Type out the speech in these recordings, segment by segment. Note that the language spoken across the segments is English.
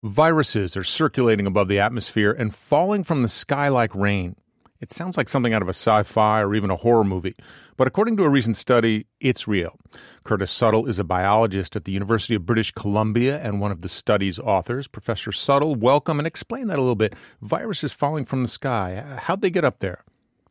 Viruses are circulating above the atmosphere and falling from the sky like rain. It sounds like something out of a sci-fi or even a horror movie, but according to a recent study, it's real. Curtis Suttle is a biologist at the University of British Columbia and one of the study's authors. Professor Suttle, welcome, and explain that a little bit. Viruses falling from the sky, how'd they get up there?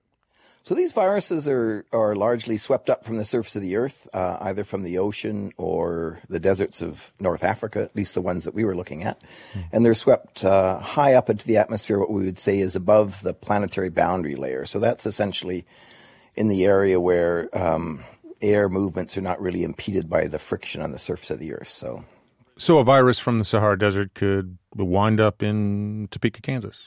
So these viruses are largely swept up from the surface of the earth, either from the ocean or the deserts of North Africa, at least the ones that we were looking at. And they're swept high up into the atmosphere, what we would say is above the planetary boundary layer. So that's essentially in the area where air movements are not really impeded by the friction on the surface of the earth. So a virus from the Sahara Desert could wind up in Topeka, Kansas?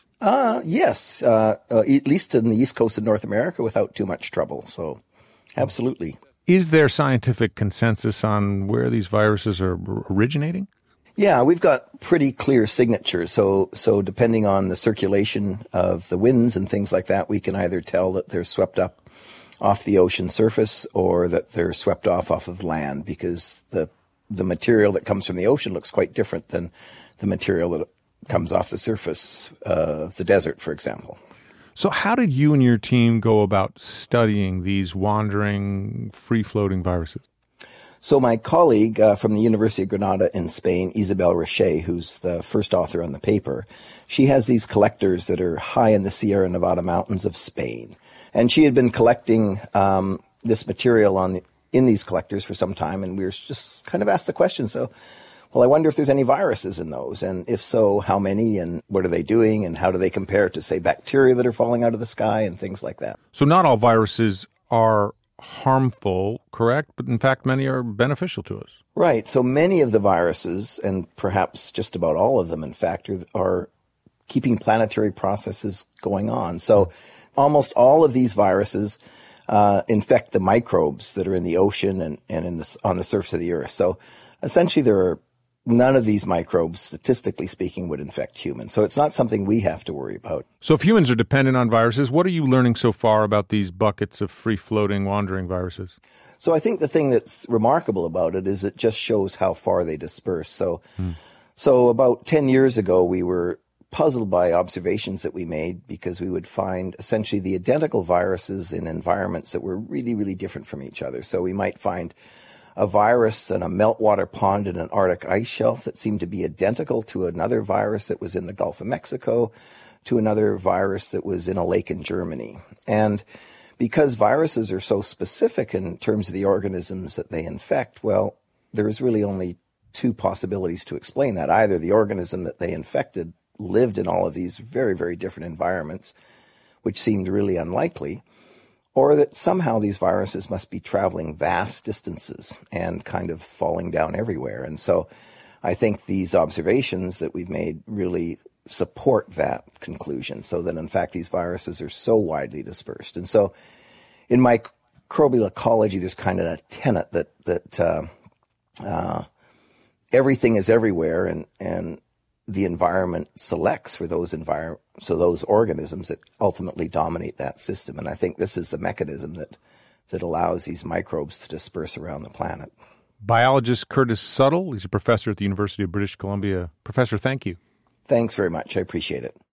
Yes, at least in the east coast of North America without too much trouble. So, absolutely. Is there scientific consensus on where these viruses are originating? Yeah, we've got pretty clear signatures. So depending on the circulation of the winds and things like that, we can either tell that they're swept up off the ocean surface or that they're swept off of land, because the material that comes from the ocean looks quite different than the material that comes off the surface of the desert, for example. So how did you and your team go about studying these wandering, free-floating viruses? So my colleague from the University of Granada in Spain, Isabel Roche, who's the first author on the paper, she has these collectors that are high in the Sierra Nevada mountains of Spain. And she had been collecting this material in these collectors for some time, and we were just kind of asked the question, I wonder if there's any viruses in those, and if so, how many, and what are they doing, and how do they compare to, say, bacteria that are falling out of the sky and things like that. So not all viruses are harmful, correct? But in fact, many are beneficial to us. Right. So many of the viruses, and perhaps just about all of them, in fact, are keeping planetary processes going on. So almost all of these viruses infect the microbes that are in the ocean and on the surface of the earth. So essentially none of these microbes, statistically speaking, would infect humans. So it's not something we have to worry about. So if humans are dependent on viruses, what are you learning so far about these buckets of free-floating, wandering viruses? So I think the thing that's remarkable about it is it just shows how far they disperse. So about 10 years ago, we were puzzled by observations that we made, because we would find essentially the identical viruses in environments that were really, really different from each other. So we might find a virus in a meltwater pond in an Arctic ice shelf that seemed to be identical to another virus that was in the Gulf of Mexico, to another virus that was in a lake in Germany. And because viruses are so specific in terms of the organisms that they infect, well, there is really only two possibilities to explain that. Either the organism that they infected lived in all of these very, very different environments, which seemed really unlikely, or that somehow these viruses must be traveling vast distances and kind of falling down everywhere. And so I think these observations that we've made really support that conclusion, so that in fact these viruses are so widely dispersed. And so in microbial ecology, there's kind of a tenet that everything is everywhere, and the environment selects for those organisms that ultimately dominate that system. And I think this is the mechanism that allows these microbes to disperse around the planet. Biologist Curtis Suttle, he's a professor at the University of British Columbia. Professor, thank you. Thanks very much. I appreciate it.